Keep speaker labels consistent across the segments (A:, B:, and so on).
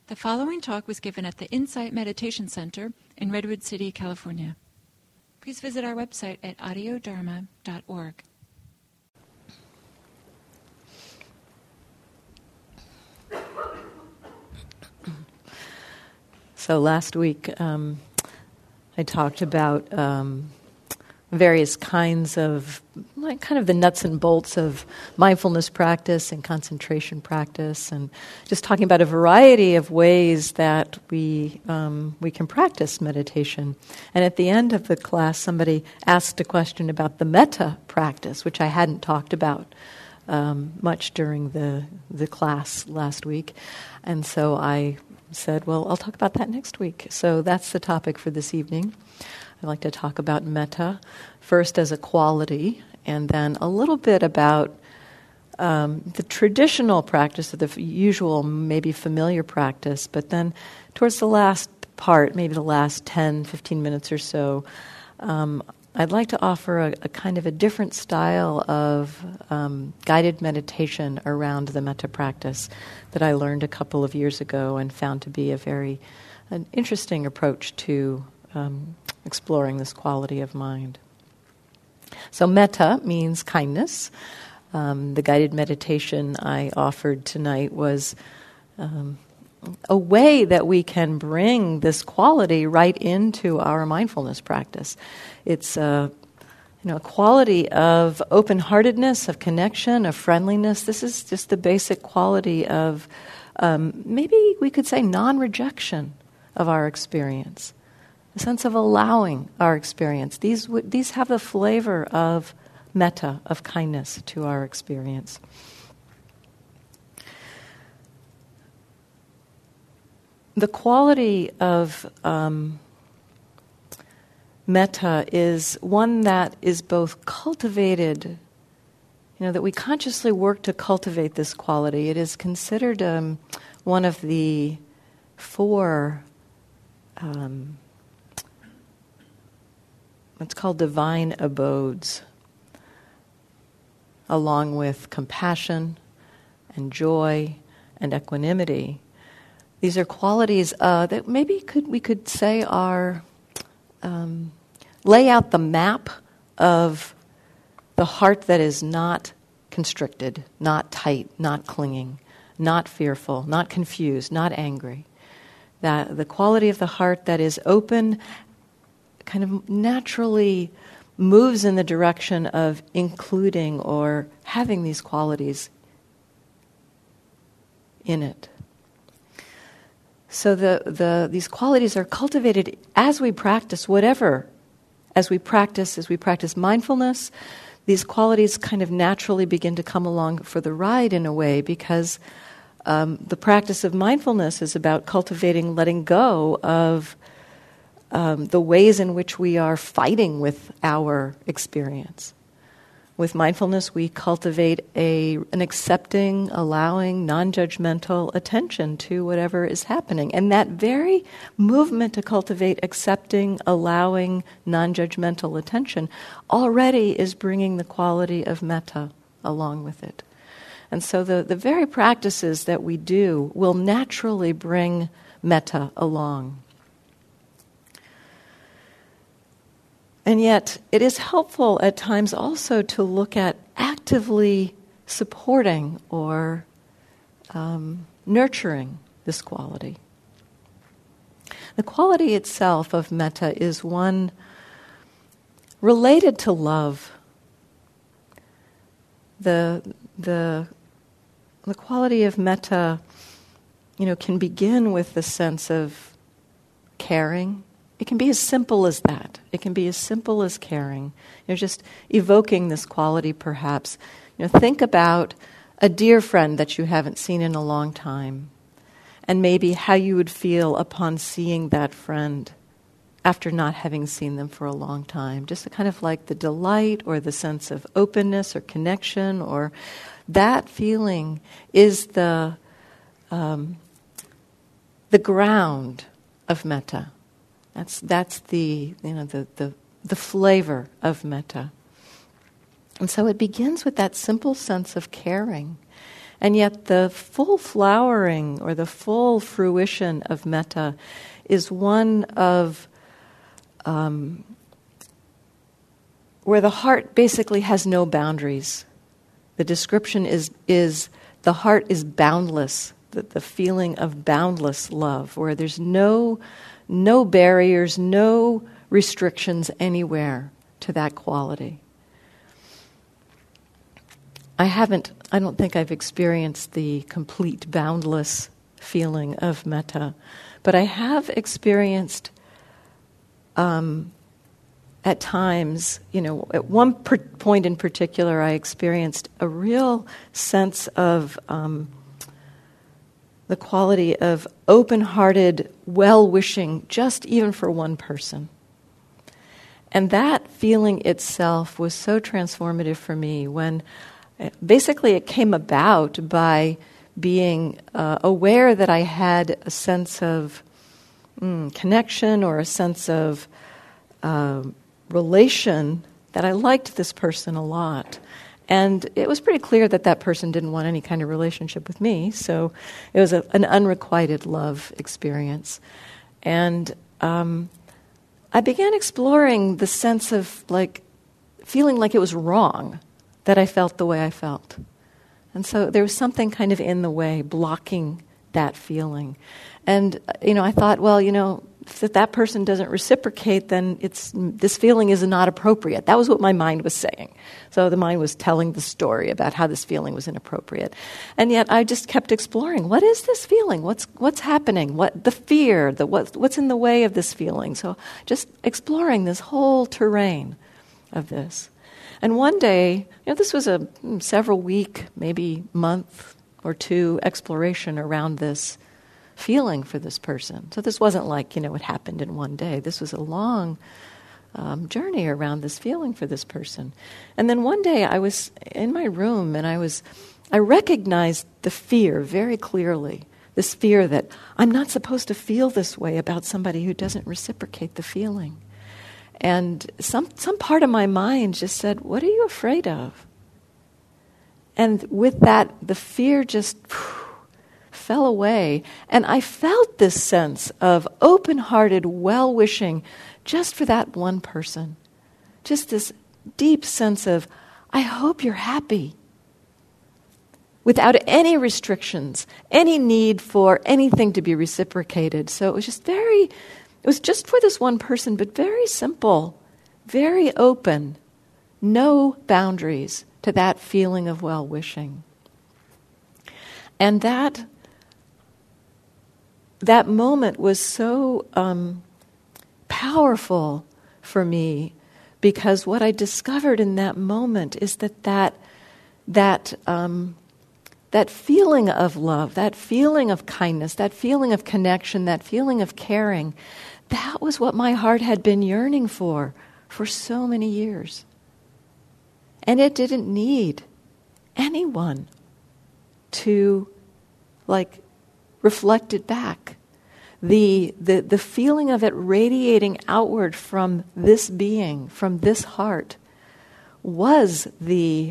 A: The following talk was given at the Insight Meditation Center in Redwood City, California. Please visit our website at audiodharma.org.
B: So last week I talked about various kinds of, like kind of the nuts and bolts of mindfulness practice and concentration practice, and just talking about a variety of ways that we can practice meditation. And at the end of the class, somebody asked a question about the metta practice, which I hadn't talked about much during the class last week. And so I said, well, I'll talk about that next week. So that's the topic for this evening. I'd like to talk about metta, first as a quality, and then a little bit about the traditional practice, of the usual, maybe familiar practice, but then towards the last part, maybe the last 10, 15 minutes or so, I'd like to offer a kind of a different style of guided meditation around the metta practice that I learned a couple of years ago and found to be an interesting approach to exploring this quality of mind. So metta means kindness. The guided meditation I offered tonight was a way that we can bring this quality right into our mindfulness practice. It's a quality of open-heartedness, of connection, of friendliness. This is just the basic quality of maybe we could say non-rejection of our experience. A sense of allowing our experience. These have the flavor of metta, of kindness to our experience. The quality of metta is one that is both cultivated, that we consciously work to cultivate this quality. It is considered one of the four it's called divine abodes, along with compassion and joy and equanimity. These are qualities that maybe we could say are lay out the map of the heart that is not constricted, not tight, not clinging, not fearful, not confused, not angry. That the quality of the heart that is open kind of naturally moves in the direction of including or having these qualities in it. So these qualities are cultivated as we practice whatever. As we practice mindfulness, these qualities kind of naturally begin to come along for the ride in a way, because the practice of mindfulness is about cultivating letting go of the ways in which we are fighting with our experience. With mindfulness, we cultivate an accepting, allowing, non-judgmental attention to whatever is happening. And that very movement to cultivate accepting, allowing, non-judgmental attention already is bringing the quality of metta along with it. And so the very practices that we do will naturally bring metta along. And yet, it is helpful at times also to look at actively supporting or nurturing this quality. The quality itself of metta is one related to love. The quality of metta, can begin with the sense of caring. It can be as simple as that. It can be as simple as caring. Just evoking this quality, perhaps. Think about a dear friend that you haven't seen in a long time, and maybe how you would feel upon seeing that friend after not having seen them for a long time. Just kind of like the delight or the sense of openness or connection, or that feeling is the ground of metta. That's the flavor of metta. And so it begins with that simple sense of caring. And yet the full flowering or the full fruition of metta is one of where the heart basically has no boundaries. The description is the heart is boundless, the feeling of boundless love, where there's no barriers, no restrictions anywhere to that quality. I don't think I've experienced the complete boundless feeling of metta, but I have experienced at times, at one point in particular, I experienced a real sense of the quality of open-hearted well-wishing, just even for one person. And that feeling itself was so transformative for me when basically it came about by being aware that I had a sense of connection or a sense of relation, that I liked this person a lot. And it was pretty clear that that person didn't want any kind of relationship with me, so it was an unrequited love experience. And I began exploring the sense of feeling like it was wrong that I felt the way I felt. And so there was something kind of in the way, blocking that feeling. And, I thought, well, if that person doesn't reciprocate, then this feeling is not appropriate. That was what my mind was saying. So the mind was telling the story about how this feeling was inappropriate. And yet I just kept exploring, what is this feeling? What's happening? What the fear? What's in the way of this feeling? So just exploring this whole terrain of this. And one day, this was a several week, maybe month or two exploration around this feeling for this person. So this wasn't like, it happened in one day. This was a long journey around this feeling for this person. And then one day I was in my room and I recognized the fear very clearly. This fear that I'm not supposed to feel this way about somebody who doesn't reciprocate the feeling. And some part of my mind just said, what are you afraid of? And with that, the fear just fell away, and I felt this sense of open-hearted well-wishing just for that one person. Just this deep sense of, I hope you're happy. Without any restrictions, any need for anything to be reciprocated. So it was just for this one person, but very simple, very open, no boundaries to that feeling of well-wishing. And that moment was so powerful for me, because what I discovered in that moment is that feeling of love, that feeling of kindness, that feeling of connection, that feeling of caring, that was what my heart had been yearning for so many years. And it didn't need anyone to reflect it back. The feeling of it radiating outward from this being, from this heart, was it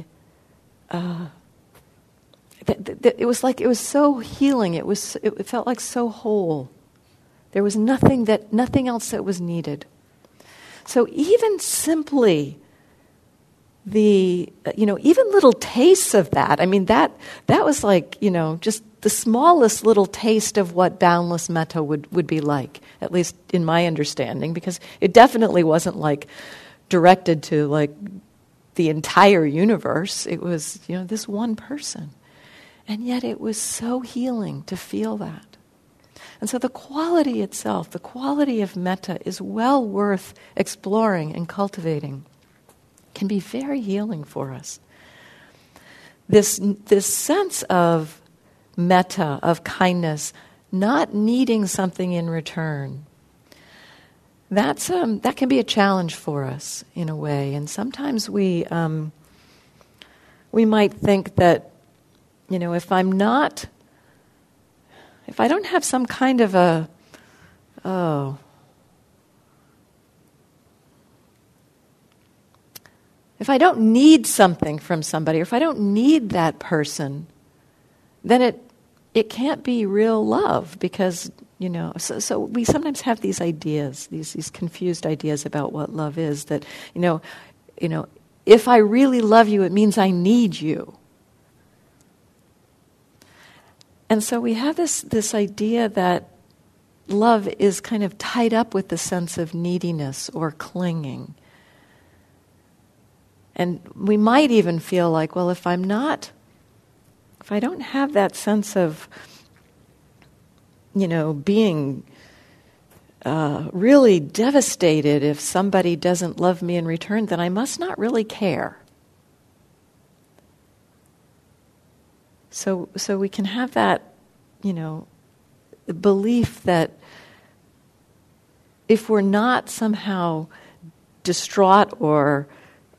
B: was so healing. It felt like so whole. There was nothing else that was needed. So even simply even little tastes of that. I mean, that was just the smallest little taste of what boundless metta would be like, at least in my understanding, because it definitely wasn't directed to the entire universe. It was, this one person. And yet it was so healing to feel that. And so the quality itself, the quality of metta, is well worth exploring and cultivating. Can be very healing for us. This sense of metta, of kindness, not needing something in return, that can be a challenge for us in a way. And sometimes we might think that, if I don't have some kind of if I don't need something from somebody, or if I don't need that person, then it can't be real love, because, so we sometimes have these ideas, these confused ideas about what love is, that, if I really love you, it means I need you. And so we have this idea that love is kind of tied up with the sense of neediness or clinging. And we might even feel like, well, if I don't have that sense of, being really devastated if somebody doesn't love me in return, then I must not really care. So we can have that, belief that if we're not somehow distraught or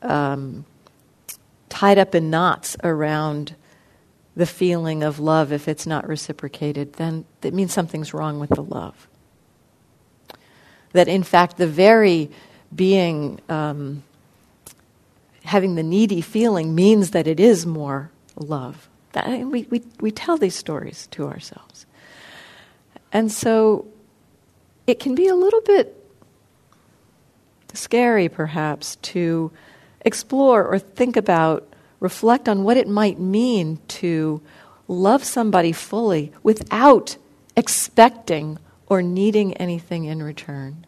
B: tied up in knots around the feeling of love, if it's not reciprocated, then it means something's wrong with the love. That in fact the very being, having the needy feeling means that it is more love. We tell these stories to ourselves. And so it can be a little bit scary, perhaps, to explore or think about, reflect on what it might mean to love somebody fully without expecting or needing anything in return.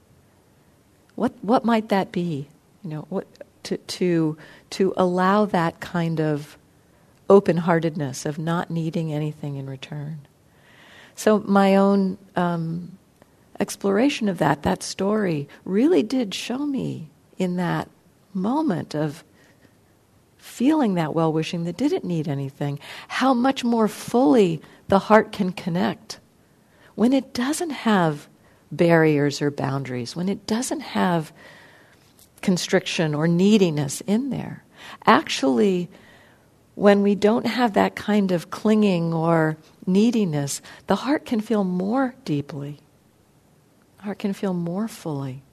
B: What might that be? To allow that kind of open-heartedness of not needing anything in return. So my own exploration of that story really did show me in that moment of feeling that well-wishing that didn't need anything, how much more fully the heart can connect when it doesn't have barriers or boundaries, when it doesn't have constriction or neediness in there. Actually, when we don't have that kind of clinging or neediness, the heart can feel more deeply. The heart can feel more fully.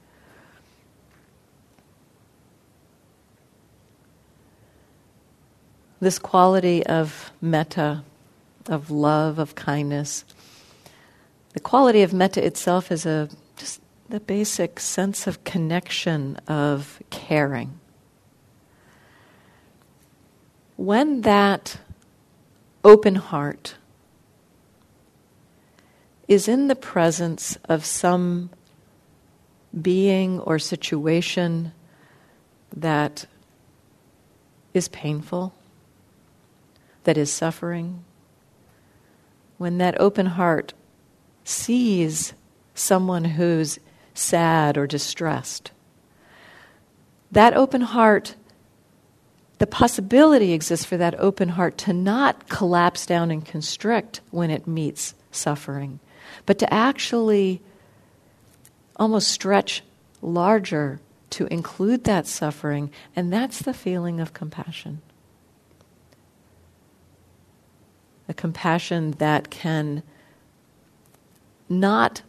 B: This quality of metta, of love, of kindness, the quality of metta itself is just the basic sense of connection, of caring. When that open heart is in the presence of some being or situation that is painful, that is suffering, when that open heart sees someone who's sad or distressed, that open heart, the possibility exists for that open heart to not collapse down and constrict when it meets suffering, but to actually almost stretch larger to include that suffering, and that's the feeling of compassion. A compassion that can not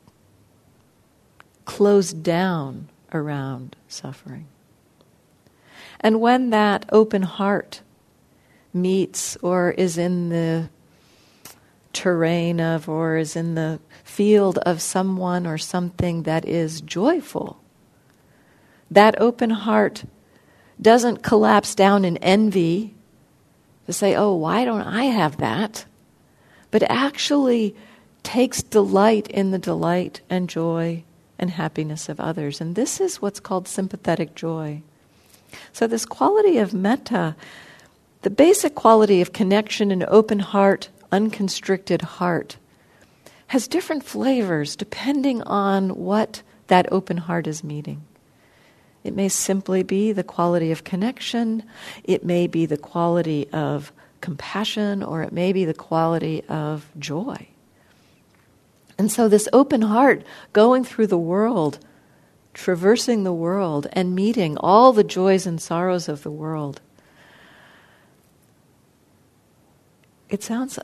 B: close down around suffering. And when that open heart meets or is in the terrain of or is in the field of someone or something that is joyful, that open heart doesn't collapse down in envy to say, oh, why don't I have that? But actually takes delight in the delight and joy and happiness of others. And this is what's called sympathetic joy. So this quality of metta, the basic quality of connection and open heart, unconstricted heart, has different flavors depending on what that open heart is meeting. It may simply be the quality of connection, it may be the quality of compassion, or it may be the quality of joy. And so this open heart going through the world, traversing the world and meeting all the joys and sorrows of the world. It sounds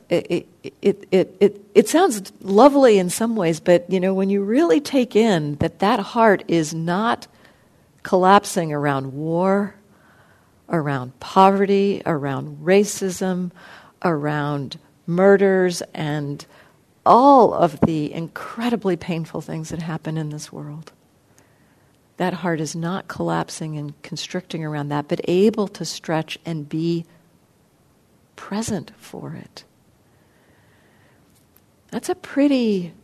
B: lovely in some ways, but when you really take in that heart is not collapsing around war, around poverty, around racism, around murders and all of the incredibly painful things that happen in this world. That heart is not collapsing and constricting around that, but able to stretch and be present for it. That's a pretty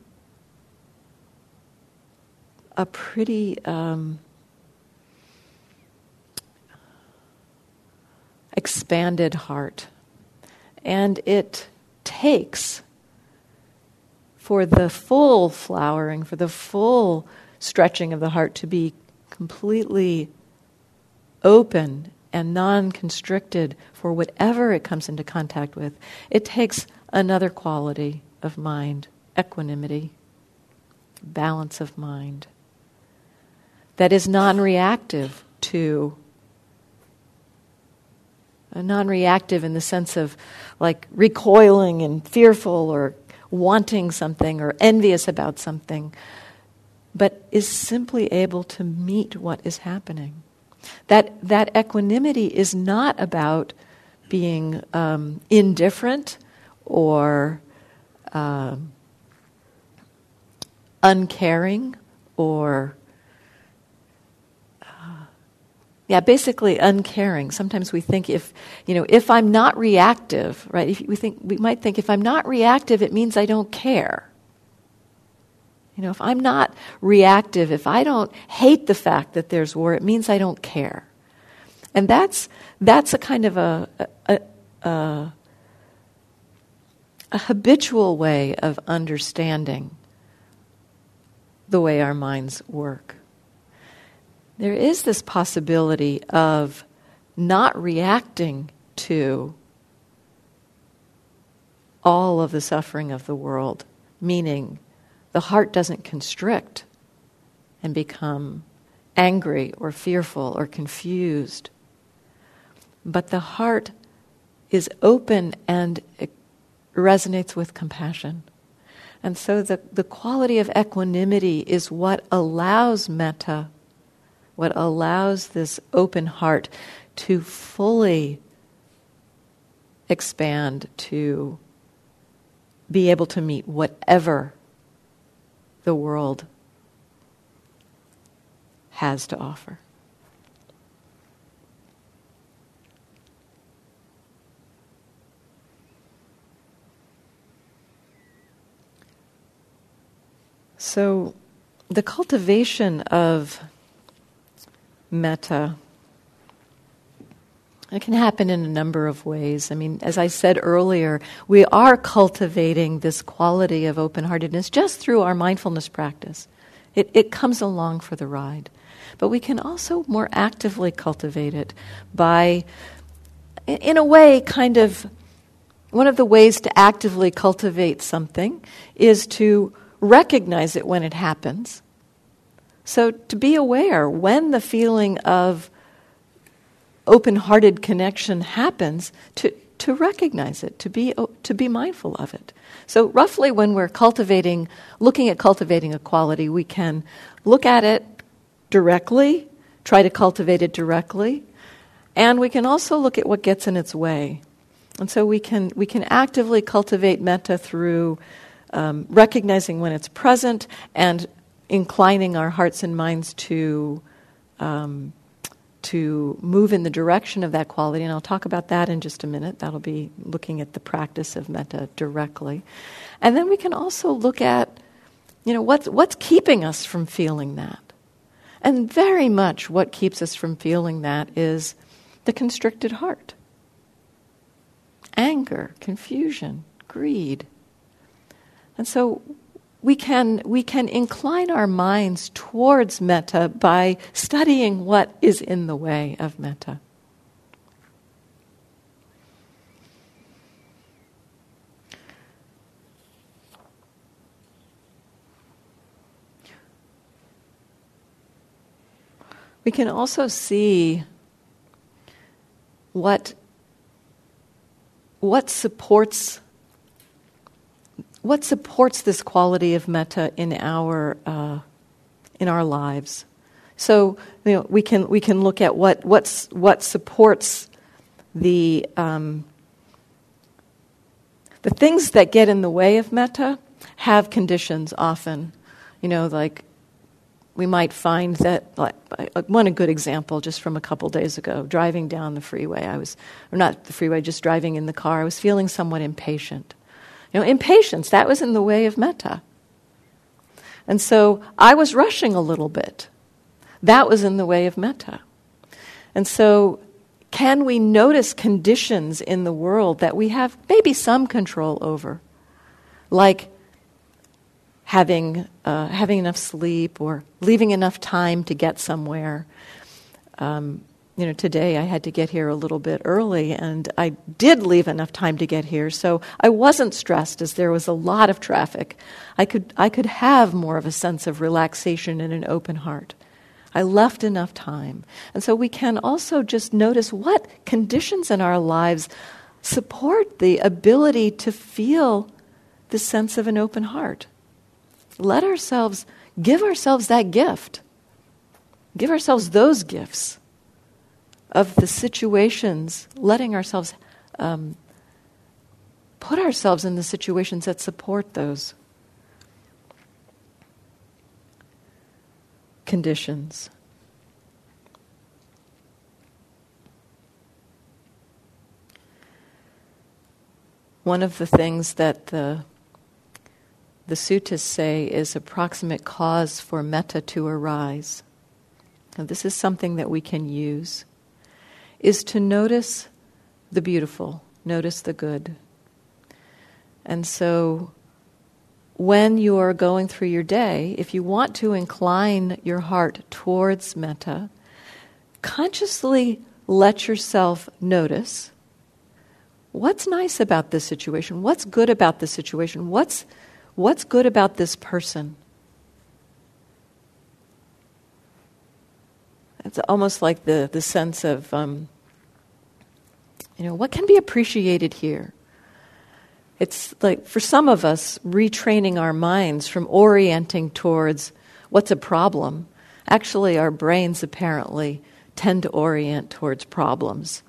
B: expanded heart. And it takes, for the full flowering, for the full stretching of the heart to be completely open and non-constricted for whatever it comes into contact with, it takes another quality of mind, equanimity, balance of mind, that is non-reactive non-reactive in the sense of like recoiling and fearful or wanting something or envious about something, but is simply able to meet what is happening. That equanimity is not about being indifferent or uncaring or basically uncaring. Sometimes we think if I'm not reactive, right? We might think if I'm not reactive, it means I don't care. If I'm not reactive, if I don't hate the fact that there's war, it means I don't care. And that's a kind of a habitual way of understanding the way our minds work. There is this possibility of not reacting to all of the suffering of the world, meaning the heart doesn't constrict and become angry or fearful or confused, but the heart is open and it resonates with compassion. And so the quality of equanimity is what allows metta, what allows this open heart to fully expand, to be able to meet whatever the world has to offer. So the cultivation of metta, it can happen in a number of ways. I mean, as I said earlier, we are cultivating this quality of open-heartedness just through our mindfulness practice. It comes along for the ride. But we can also more actively cultivate it by, in a way, kind of, one of the ways to actively cultivate something is to recognize it when it happens. So to be aware when the feeling of open-hearted connection happens, to recognize it, to be mindful of it. So roughly when we're looking at cultivating a quality, we can look at it directly, try to cultivate it directly, and we can also look at what gets in its way. And so we can actively cultivate metta through recognizing when it's present and inclining our hearts and minds to move in the direction of that quality. And I'll talk about that in just a minute. That'll be looking at the practice of metta directly. And then we can also look at, what's keeping us from feeling that. And very much what keeps us from feeling that is the constricted heart. Anger, confusion, greed. And so we can incline our minds towards metta by studying what is in the way of metta. We can also see what supports this quality of metta in our lives. So we can look at what supports the The things that get in the way of metta have conditions often. Like we might find that, one good example just from a couple days ago, driving down the freeway, just driving in the car, I was feeling somewhat impatient. Impatience, that was in the way of metta. And so I was rushing a little bit. That was in the way of metta. And so can we notice conditions in the world that we have maybe some control over? Like having enough sleep or leaving enough time to get somewhere. Today I had to get here a little bit early, and I did leave enough time to get here, so I wasn't stressed as there was a lot of traffic. I could have more of a sense of relaxation and an open heart. I left enough time. And so we can also just notice what conditions in our lives support the ability to feel the sense of an open heart. Give ourselves that gift. Give ourselves those gifts of the situations, letting ourselves put ourselves in the situations that support those conditions. One of the things that the suttas say is a proximate cause for metta to arise. Now, this is something that we can use, is to notice the beautiful, notice the good. And so when you are going through your day, if you want to incline your heart towards metta, consciously let yourself notice what's nice about this situation, what's good about this situation, what's good about this person. It's almost like the sense of, what can be appreciated here? It's like, for some of us, retraining our minds from orienting towards what's a problem. Actually, our brains apparently tend to orient towards problems.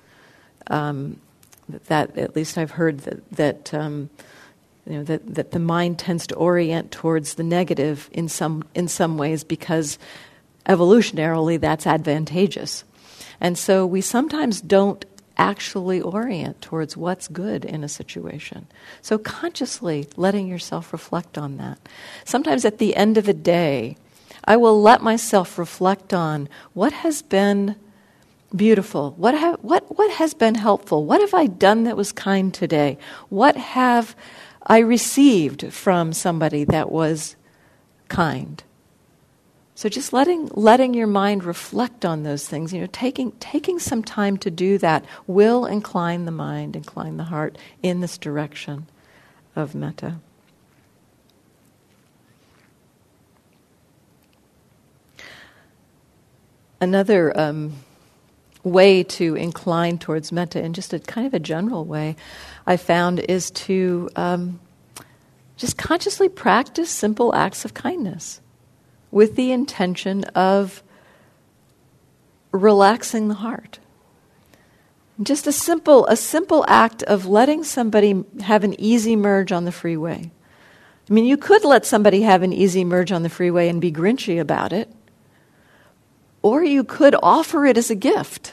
B: That at least I've heard that the mind tends to orient towards the negative in some ways because evolutionarily that's advantageous. And so we sometimes don't actually orient towards what's good in a situation. So consciously letting yourself reflect on that. Sometimes at the end of the day, I will let myself reflect on what has been beautiful, what has been helpful, what have I done that was kind today, what have I received from somebody that was kind. So just letting your mind reflect on those things, taking some time to do that will incline the mind, incline the heart in this direction of metta. Another way to incline towards metta in just a kind of a general way, I found, is to just consciously practice simple acts of kindness with the intention of relaxing the heart. Just a simple act of letting somebody have an easy merge on the freeway. I mean, you could let somebody have an easy merge on the freeway and be grinchy about it, or you could offer it as a gift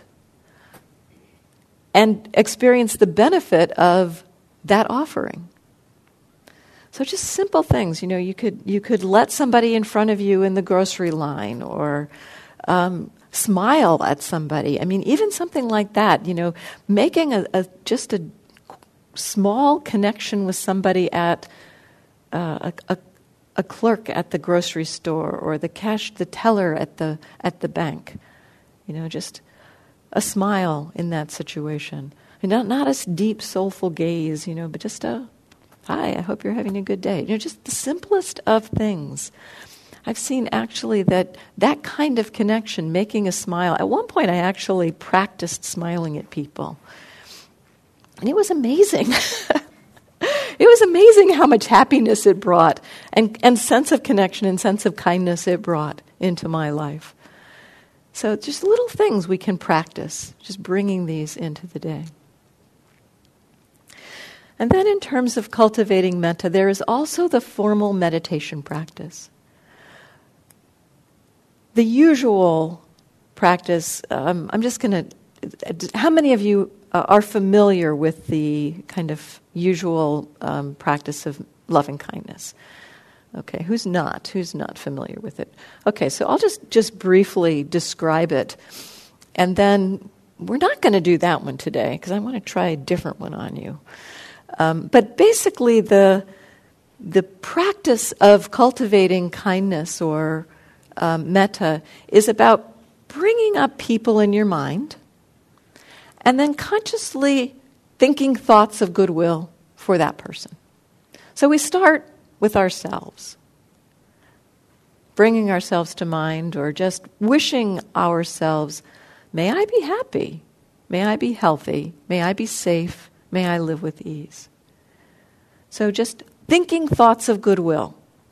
B: and experience the benefit of that offering. So just simple things, you could let somebody in front of you in the grocery line, or smile at somebody. I mean, even something like that, making just a small connection with somebody at a clerk at the grocery store, or the teller at the bank. Just a smile in that situation. And not a deep, soulful gaze, but just a, hi, I hope you're having a good day. Just the simplest of things. I've seen actually that kind of connection, making a smile. At one point I actually practiced smiling at people. And it was amazing. It was amazing how much happiness it brought, and sense of connection and sense of kindness it brought into my life. So just little things we can practice, just bringing these into the day. And then in terms of cultivating metta, there is also the formal meditation practice. The usual practice, I'm just going to, how many of you are familiar with the kind of usual practice of loving kindness? Okay, who's not familiar with it? Okay, so I'll just briefly describe it. And then we're not going to do that one today because I want to try a different one on you. But basically the practice of cultivating kindness or metta is about bringing up people in your mind and then consciously thinking thoughts of goodwill for that person. So we start with ourselves, bringing ourselves to mind or just wishing ourselves, may I be happy, may I be healthy, may I be safe, may I live with ease. So just thinking thoughts of goodwill.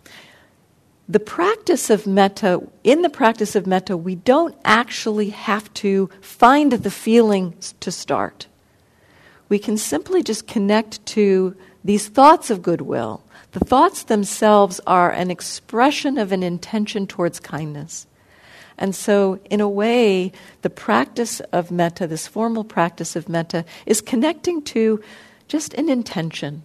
B: The practice of metta, in the practice of metta, we don't actually have to find the feelings to start. We can simply just connect to these thoughts of goodwill. The thoughts themselves are an expression of an intention towards kindness. And so, in a way, the practice of metta, this formal practice of metta, is connecting to just an intention.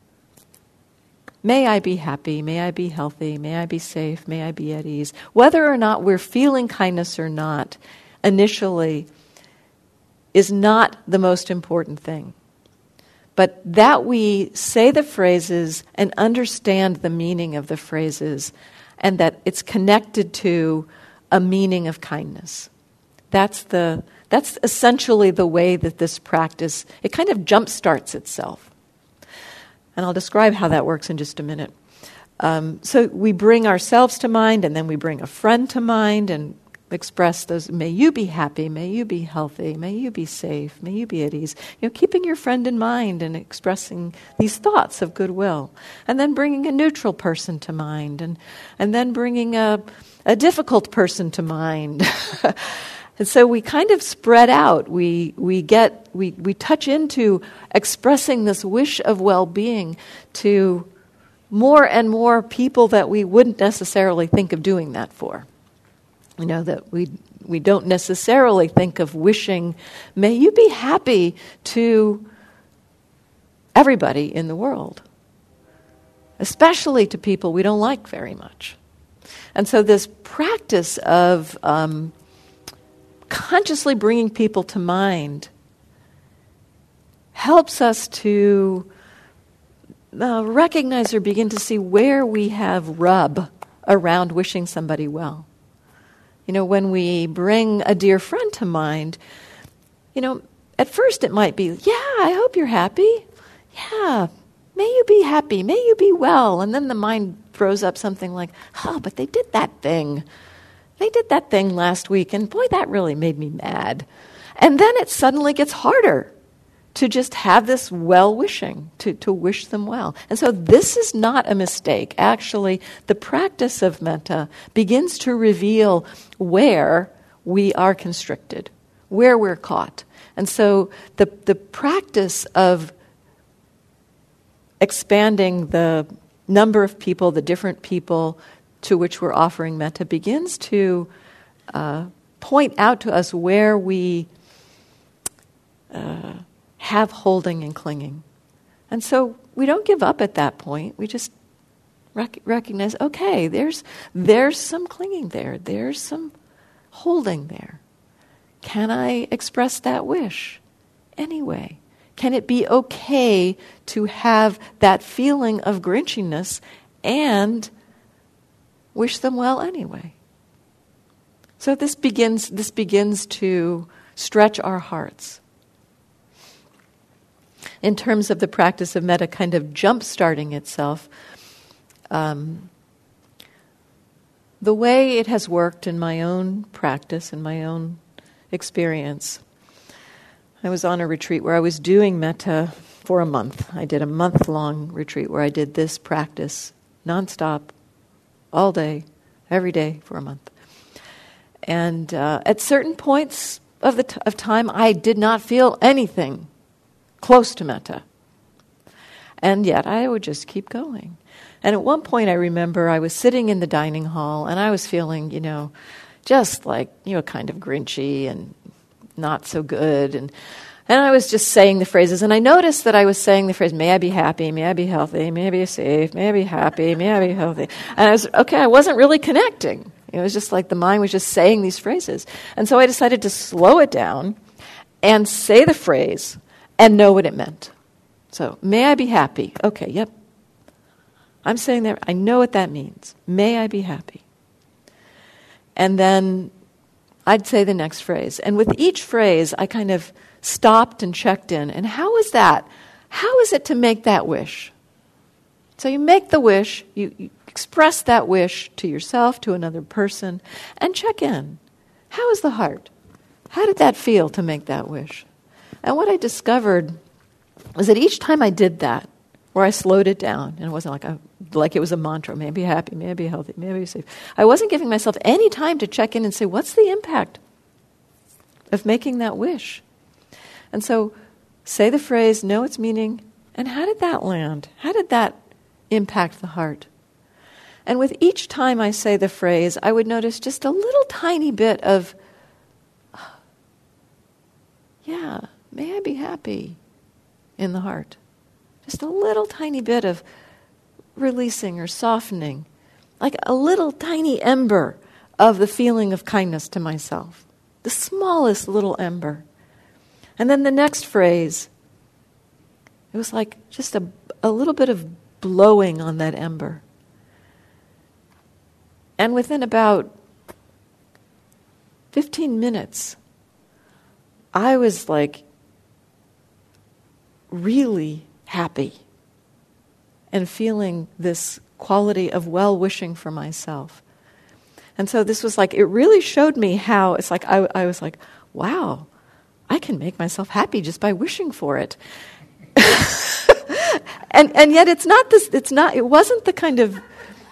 B: May I be happy, may I be healthy, may I be safe, may I be at ease. Whether or not we're feeling kindness or not, initially, is not the most important thing. But that we say the phrases and understand the meaning of the phrases, and that it's connected to a meaning of kindness. That's essentially the way that this practice, it kind of jump-starts itself. And I'll describe how that works in just a minute. So we bring ourselves to mind, and then we bring a friend to mind, and express those, may you be happy, may you be healthy, may you be safe, may you be at ease. Keeping your friend in mind and expressing these thoughts of goodwill. And then bringing a neutral person to mind, and then bringing a difficult person to mind. And so we kind of spread out. We touch into expressing this wish of well-being to more and more people that we wouldn't necessarily think of doing that for. That we don't necessarily think of wishing, may you be happy, to everybody in the world, especially to people we don't like very much. And so this practice of consciously bringing people to mind helps us to recognize or begin to see where we have rub around wishing somebody well. When we bring a dear friend to mind, at first it might be, I hope you're happy. Yeah, may you be happy, may you be well. And then the mind throws up something like, but they did that thing. They did that thing last week, and boy, that really made me mad. And then it suddenly gets harder to just have this well-wishing, to wish them well. And so this is not a mistake. Actually, the practice of metta begins to reveal where we are constricted, where we're caught. And so the practice of expanding the number of people, the different people to which we're offering metta, begins to point out to us where we have holding and clinging. And so we don't give up at that point. We just recognize, okay, there's some clinging there. There's some holding there. Can I express that wish anyway? Can it be okay to have that feeling of grinchiness and wish them well anyway? So this begins to stretch our hearts. In terms of the practice of metta kind of jump-starting itself, the way it has worked in my own practice, in my own experience, I was on a retreat where I was doing metta for a month. I did a month-long retreat where I did this practice nonstop, all day, every day for a month. And at certain points of time, I did not feel anything close to metta. And yet I would just keep going. And at one point I remember I was sitting in the dining hall and I was feeling, just like, kind of grinchy and not so good. And I was just saying the phrases. And I noticed that I was saying the phrase, may I be happy, may I be healthy, may I be safe, may I be happy, may I be healthy. And I wasn't really connecting. It was just like the mind was just saying these phrases. And so I decided to slow it down and say the phrase and know what it meant. So, may I be happy. Okay, yep. I'm saying that. I know what that means. May I be happy. And then I'd say the next phrase. And with each phrase, I kind of stopped and checked in. And how is that? How is it to make that wish? So you make the wish, you express that wish to yourself, to another person, and check in. How is the heart? How did that feel to make that wish? And what I discovered was that each time I did that, where I slowed it down, and it wasn't like it was a mantra, may I be happy, may I be healthy, may I be safe. I wasn't giving myself any time to check in and say, what's the impact of making that wish? And so say the phrase, know its meaning, and how did that land? How did that impact the heart? And with each time I say the phrase, I would notice just a little tiny bit of, yeah, may I be happy in the heart. Just a little tiny bit of releasing or softening, like a little tiny ember of the feeling of kindness to myself. The smallest little ember. And then the next phrase, it was like just a little bit of blowing on that ember. And within about 15 minutes, I was like really happy and feeling this quality of well-wishing for myself. And so this was like, it really showed me how, it's like, I was like, wow, I can make myself happy just by wishing for it. and yet it wasn't the kind of,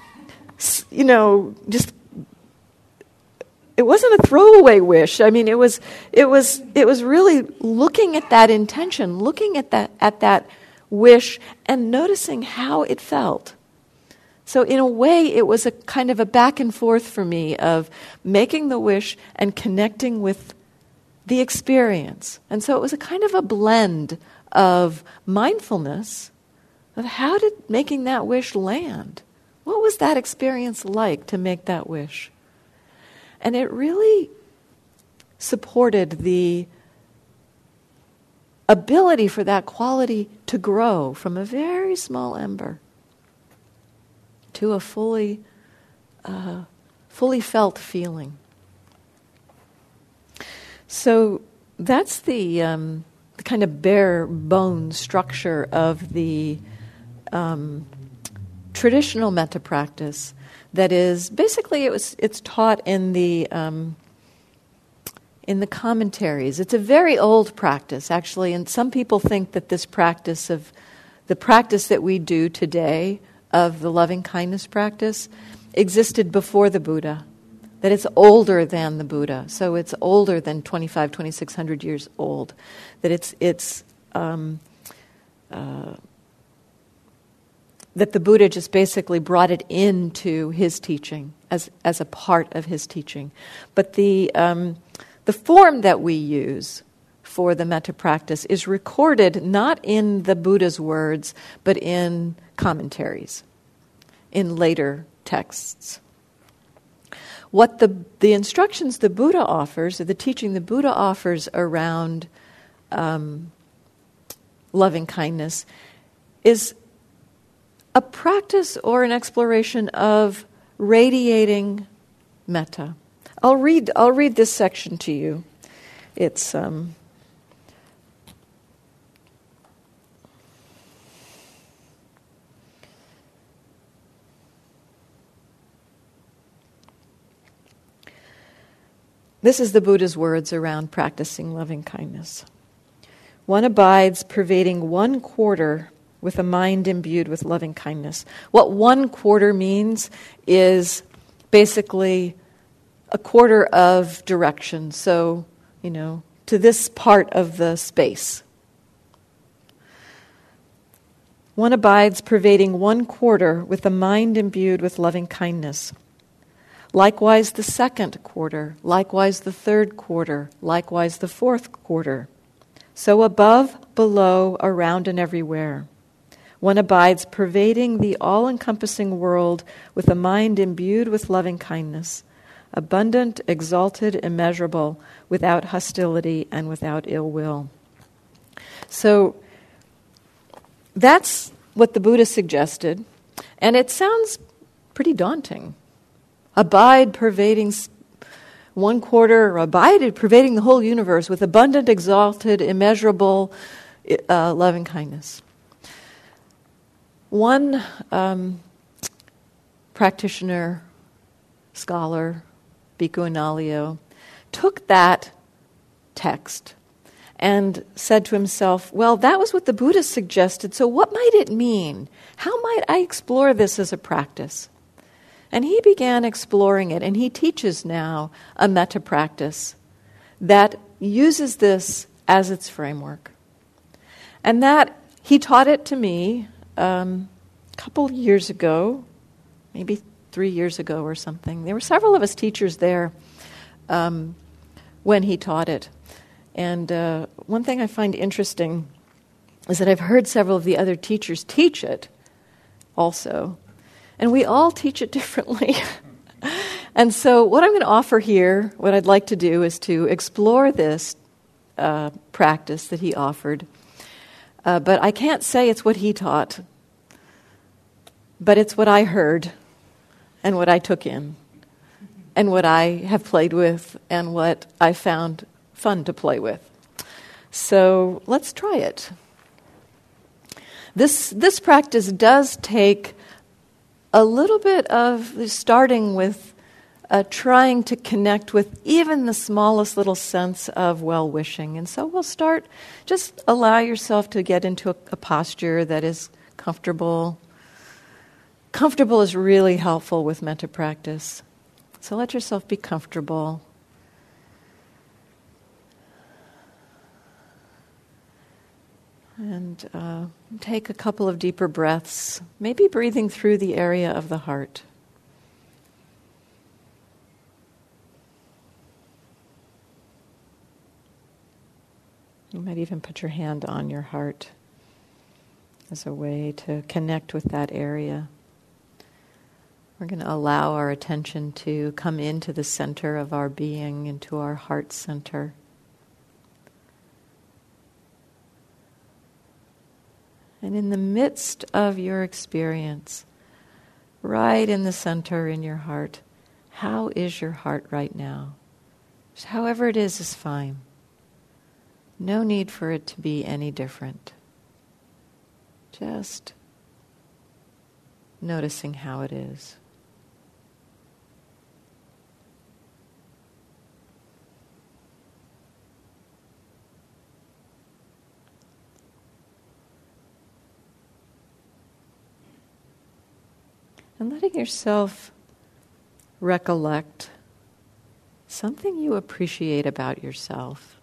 B: just, it wasn't a throwaway wish. I mean, it was really looking at that intention, looking at that wish and noticing how it felt. So in a way, it was a kind of a back and forth for me of making the wish and connecting with the experience. And so it was a kind of a blend of mindfulness of how did making that wish land? What was that experience like to make that wish? And it really supported the ability for that quality to grow from a very small ember to a fully felt feeling. So that's the kind of bare bone structure of the traditional metta practice. That is, basically, it's taught in the commentaries. It's a very old practice, actually, and some people think that this practice of the practice that we do today of the loving kindness practice existed before the Buddha. That it's older than the Buddha, so it's older than 2,600 years old. That that the Buddha just basically brought it into his teaching as a part of his teaching. But the form that we use for the metta practice is recorded not in the Buddha's words, but in commentaries, in later texts. What the instructions the Buddha offers, or the teaching the Buddha offers around loving kindness, is a practice or an exploration of radiating metta. I'll read this section to you. It's this is the Buddha's words around practicing loving kindness. One abides pervading 1/4 with a mind imbued with loving kindness. What 1/4 means is basically a quarter of direction. So, to this part of the space. One abides pervading one quarter with a mind imbued with loving kindness. Likewise the second quarter, likewise the third quarter, likewise the fourth quarter. So above, below, around, and everywhere. One abides pervading the all-encompassing world with a mind imbued with loving kindness, abundant, exalted, immeasurable, without hostility and without ill will. So that's what the Buddha suggested, and it sounds pretty daunting. Abide pervading one quarter, or abide pervading the whole universe with abundant, exalted, immeasurable, loving kindness. One practitioner, scholar, Bhikkhu Analayo, took that text and said to himself, well, that was what the Buddha suggested, so what might it mean? How might I explore this as a practice? And he began exploring it, and he teaches now a metta practice that uses this as its framework. And that, he taught it to me a couple years ago, maybe 3 years ago or something. There were several of us teachers there when he taught it. And one thing I find interesting is that I've heard several of the other teachers teach it also. And we all teach it differently. And so what I'm going to offer here, what I'd like to do is to explore this practice that he offered. But I can't say it's what he taught. But it's what I heard and what I took in and what I have played with and what I found fun to play with. So let's try it. This practice does take a little bit of starting with trying to connect with even the smallest little sense of well-wishing. And so we'll start, just allow yourself to get into a posture that is comfortable. Comfortable is really helpful with metta practice. So let yourself be comfortable. And take a couple of deeper breaths, maybe breathing through the area of the heart. You might even put your hand on your heart as a way to connect with that area. We're going to allow our attention to come into the center of our being, into our heart center. And in the midst of your experience, right in the center in your heart, how is your heart right now? Just however it is fine. No need for it to be any different. Just noticing how it is. And letting yourself recollect something you appreciate about yourself.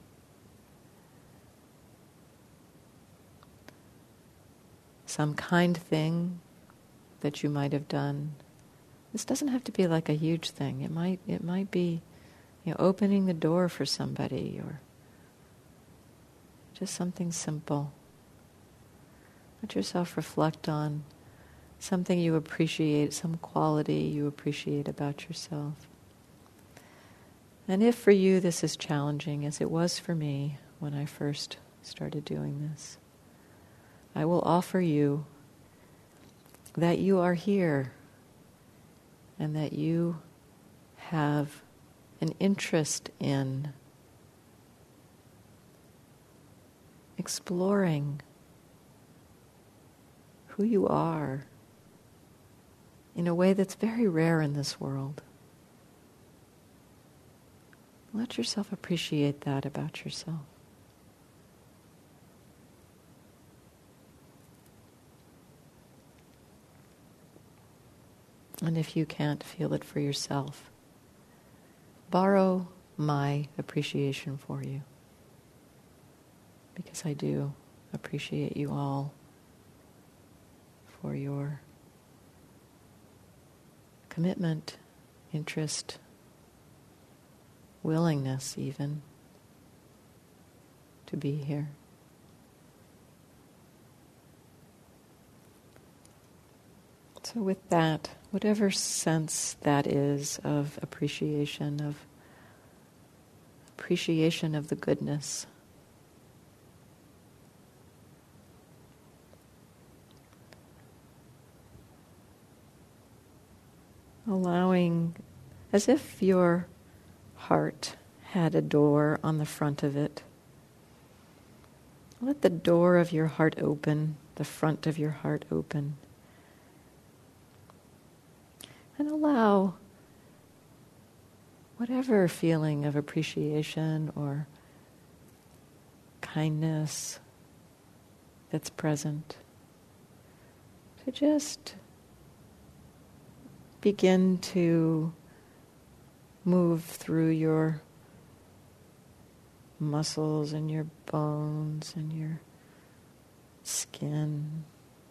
B: Some kind thing that you might have done. This doesn't have to be like a huge thing. It might be, opening the door for somebody, or just something simple. Let yourself reflect on something you appreciate, some quality you appreciate about yourself. And if for you this is challenging, as it was for me when I first started doing this, I will offer you that you are here and that you have an interest in exploring who you are in a way that's very rare in this world. Let yourself appreciate that about yourself. And if you can't feel it for yourself, borrow my appreciation for you. Because I do appreciate you all for your commitment, interest, willingness even to be here. So with that, whatever sense that is of appreciation of the goodness, allowing, as if your heart had a door on the front of it, let the door of your heart open, the front of your heart open, and allow whatever feeling of appreciation or kindness that's present to just begin to move through your muscles and your bones and your skin.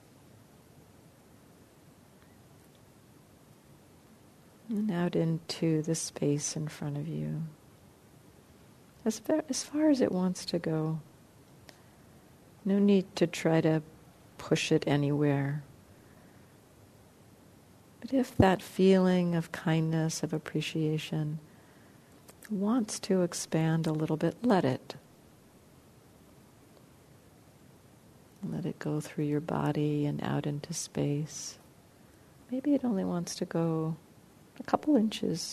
B: And out into the space in front of you. As far as it wants to go. No need to try to push it anywhere. But if that feeling of kindness, of appreciation, wants to expand a little bit, let it. Let it go through your body and out into space. Maybe it only wants to go a couple inches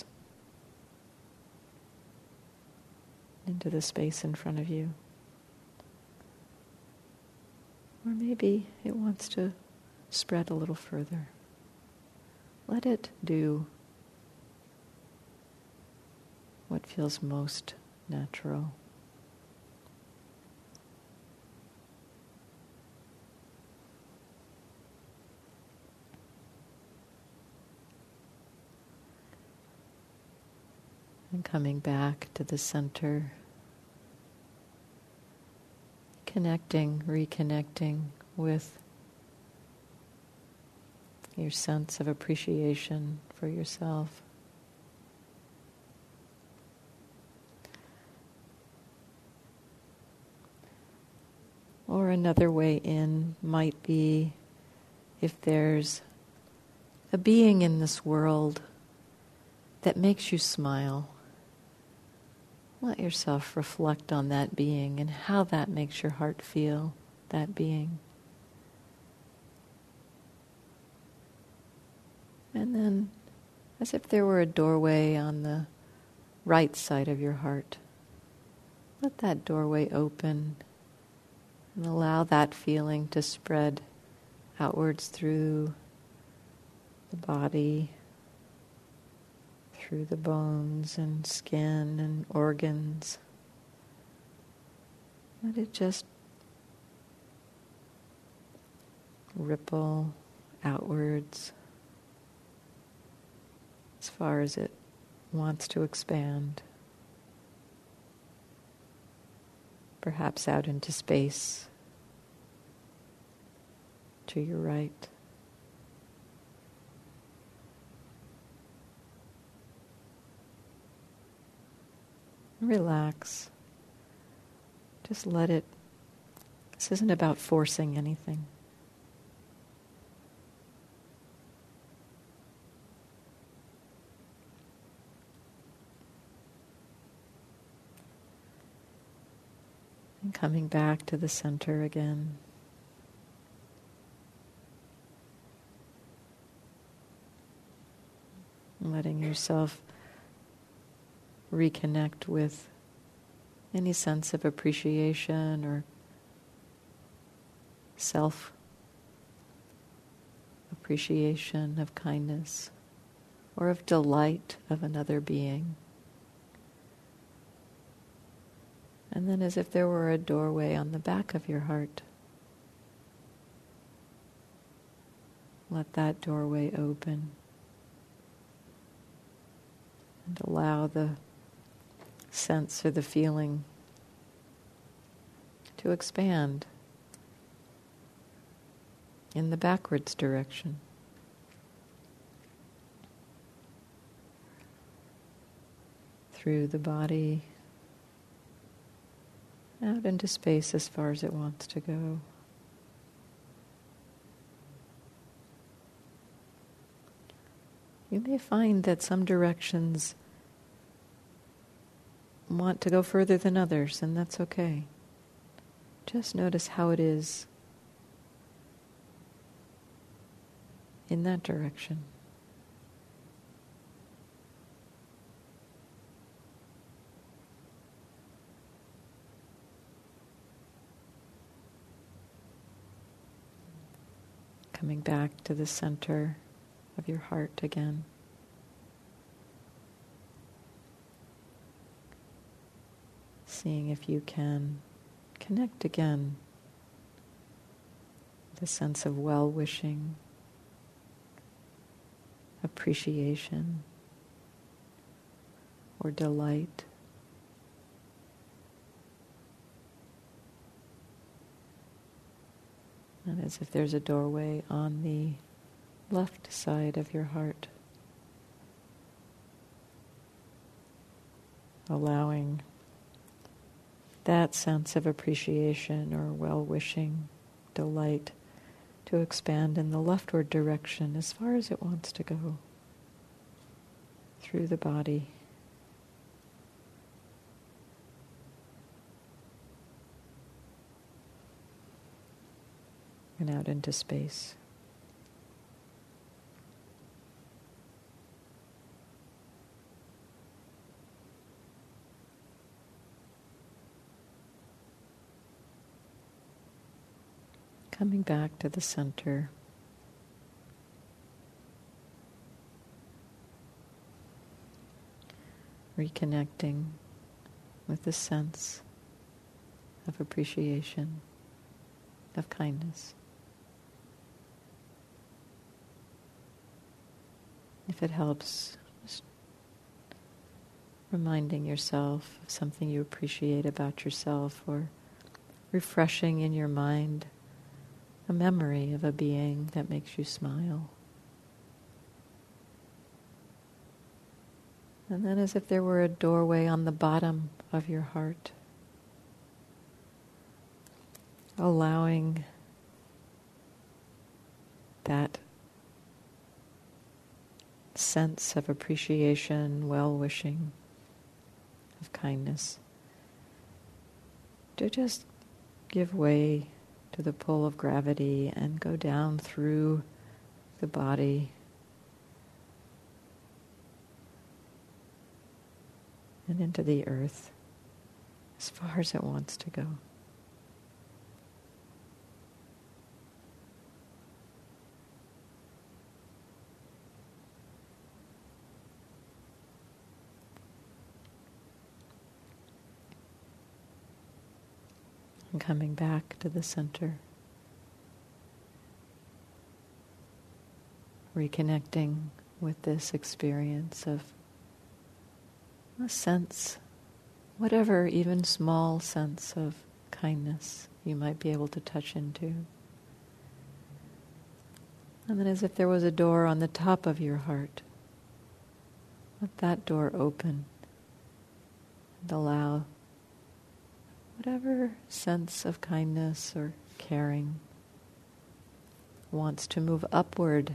B: into the space in front of you. Or maybe it wants to spread a little further. Let it do what feels most natural. And coming back to the center, reconnecting with your sense of appreciation for yourself. Or another way in might be if there's a being in this world that makes you smile. Let yourself reflect on that being and how that makes your heart feel, that being. And then, as if there were a doorway on the right side of your heart, let that doorway open and allow that feeling to spread outwards through the body, through the bones and skin and organs. Let it just ripple outwards as far as it wants to expand. Perhaps out into space to your right. Relax. Just let it. This isn't about forcing anything. And coming back to the center again. Letting yourself reconnect with any sense of appreciation or self-appreciation of kindness or of delight of another being. And then as if there were a doorway on the back of your heart, let that doorway open and allow the sense or the feeling to expand in the backwards direction. Through the body, out into space as far as it wants to go. You may find that some directions want to go further than others, and that's okay. Just notice how it is in that direction. Coming back to the center of your heart again. Seeing if you can connect again with a sense of well-wishing, appreciation, or delight. And as if there's a doorway on the left side of your heart, allowing that sense of appreciation or well-wishing, delight to expand in the leftward direction as far as it wants to go through the body. And out into space. Coming back to the center. Reconnecting with the sense of appreciation, of kindness. If it helps, just reminding yourself of something you appreciate about yourself, or refreshing in your mind a memory of a being that makes you smile. And then, as if there were a doorway on the bottom of your heart, allowing that sense of appreciation, well-wishing, of kindness, to just give way to the pull of gravity and go down through the body and into the earth as far as it wants to go. And coming back to the center. Reconnecting with this experience of a sense, whatever even small sense of kindness you might be able to touch into. And then, as if there was a door on the top of your heart, let that door open and allow whatever sense of kindness or caring wants to move upward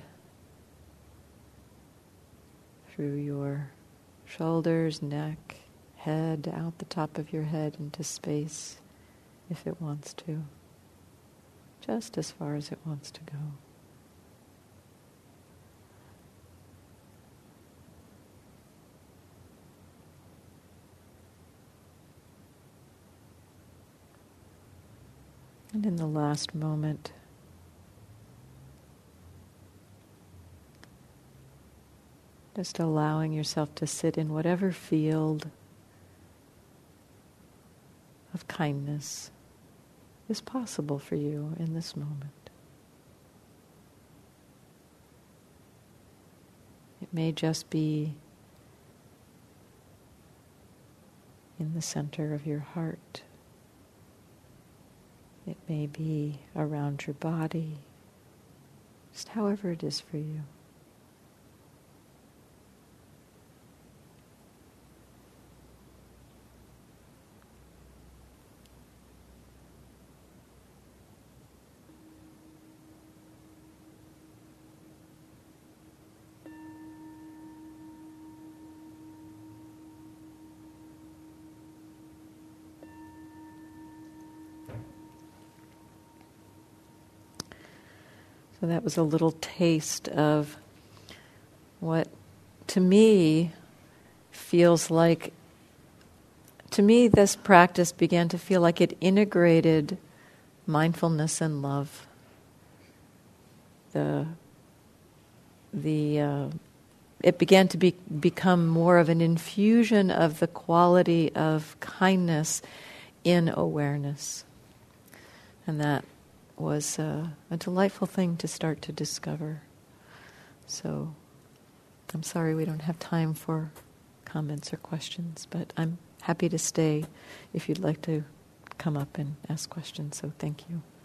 B: through your shoulders, neck, head, out the top of your head into space, if it wants to, just as far as it wants to go. And in the last moment, just allowing yourself to sit in whatever field of kindness is possible for you in this moment. It may just be in the center of your heart. It may be around your body. Just however it is for you. So that was a little taste of what, to me, feels like, to me this practice began to feel like it integrated mindfulness and love. It began to become more of an infusion of the quality of kindness in awareness. And that was a delightful thing to start to discover. So I'm sorry we don't have time for comments or questions, but I'm happy to stay if you'd like to come up and ask questions, so thank you.